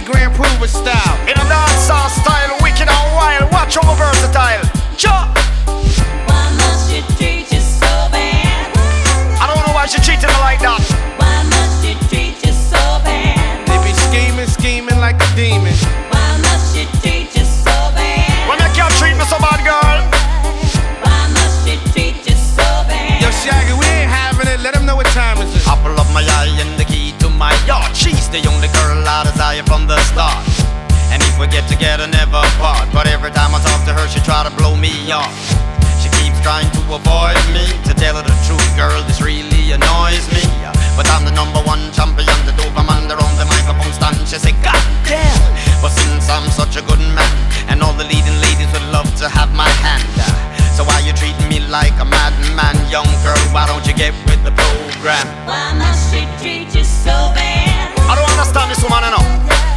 Grand Poover style. In a dancehall style, wicked and wild. Watch how versatile. Cha! Why must she treat you so bad? I don't know why she treating me like that. Why must she treat you so bad? They be scheming like a demon. Why must she treat you so bad? When they can't treat me so bad, girl. Why must she treat you so bad? Yo, Shaggy, we ain't having it. Let them know what time is it. Apple of my eye and the key to my heart. She's the only girl I desire from the start. And if we get together, never part. But every time I talk to her, she try to blow me off. She keeps trying to avoid me. To tell her the truth, girl, this really annoys me. But I'm the number one champion, the Doberman, on the microphone stand. She say, God damn. But since I'm such a good man, and all the leading ladies would love to have my hand, so why you treating me like a madman? Young girl, why don't you get with the program? Why must she treat you so bad? I don't understand this woman enough.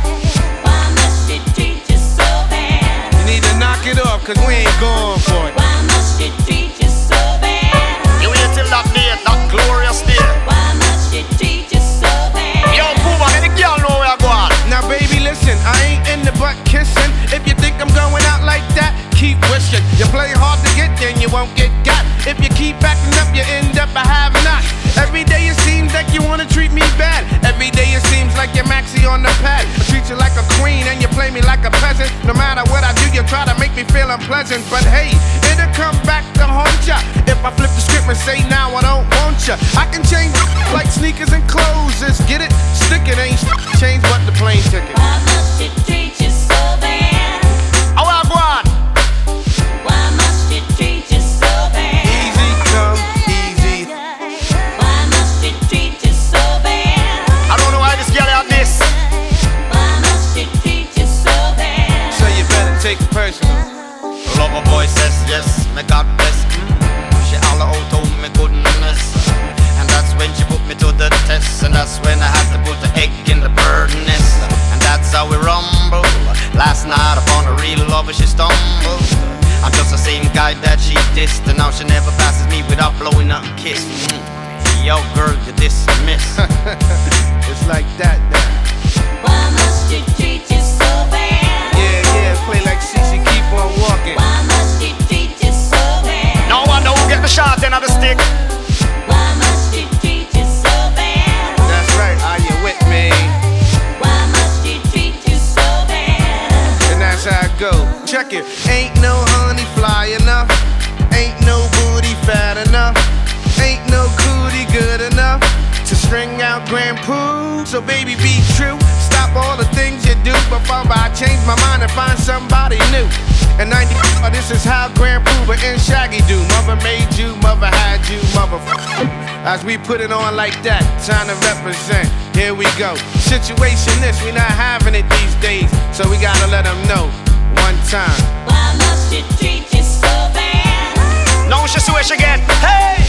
Why must she treat you so bad? You need to knock it off, cause we ain't going for it. Why must she treat you so bad? You wait till that day, that glorious day. Why must she treat you so bad? Yo, Pooh, let the girl know where I go on. Now, baby, listen, I ain't in the butt kissing. If you think I'm going out like that, keep wishing. You play hard to get, then you won't get got. If you keep backing up, you end up a have not. Every day it seems like you wanna treat me bad. Every day it seems like you're maxi on the pad. I treat you like a queen and you play me like a peasant. No matter what I do, you try to make me feel unpleasant. But hey, it'll come back to haunt ya. If I flip the script and say now I don't want ya, I can change like sneakers and clothes. Just get it, stick it, ain't change but the plane ticket. Why must she treat you so bad? How I go on? Why must she treat you so bad? Easy come easy. Why must she treat you so bad? I don't know why this girl had this. Why must she treat you so bad? So you better take it personal. Lover boy says yes, me God bless. She all out told me goodness. And that's when she put me to the test. And that's when I had to put the egg in the bird nest. And that's how we rumble. Last night upon a real lover she stumbled. I'm just the same guy that she dissed. And now she never passes me without blowing a kiss. Yo girl, you dismiss. It's like that now. Why must she treat you so bad? Yeah, play like Cece, keep on walking. Why must she treat you so bad? No one know who get the shot end of the stick. Why must she treat you so bad? That's right, are you with me? Why must she treat you so bad? And that's how it go. Check it. Ain't no honey fly enough. Ain't no booty fat enough. Ain't no cootie good enough to string out Grand Pooh. So baby, be true. Stop all the things you do before I change my mind and find somebody new. And 94, this is how Grand Pooh and Shaggy do. Mother made you, mother had you, mother. As we put it on like that, time to represent. Here we go. Situation this, we not having it these days. So we gotta let them know one time. Why must she treat you so bad? Now she switch again. Hey!